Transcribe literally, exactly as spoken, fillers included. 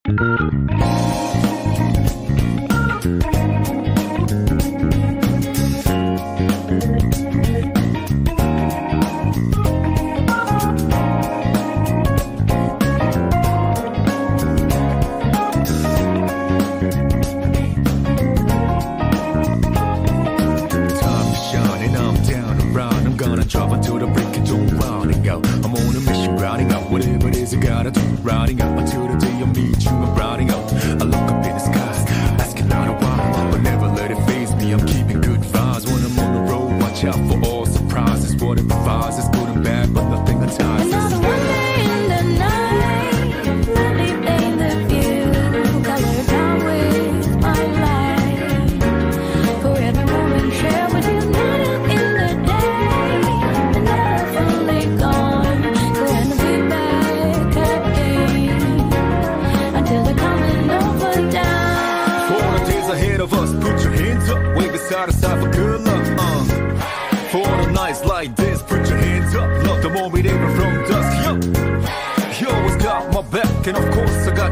Drop until the break it don't rounding out. I'm on a mission, rounding out whatever it is I gotta do. Rounding out until the day I meet you. I'm rounding out. I look up in the skies, asking out a while, but never let it faze me. I'm keeping good vibes when I'm on the road. Watch out for all surprises. What it provides is good and bad, but nothing entices. Another one day in the night, lovely day the view, colored down with my light. For every moment share with you, not in the day. Ahead of us, put your hands up, wave it side to side for good luck. Uh. For all the nights like this, put your hands up, love the moment even from dusk. Yo, you always got my back, and of course I got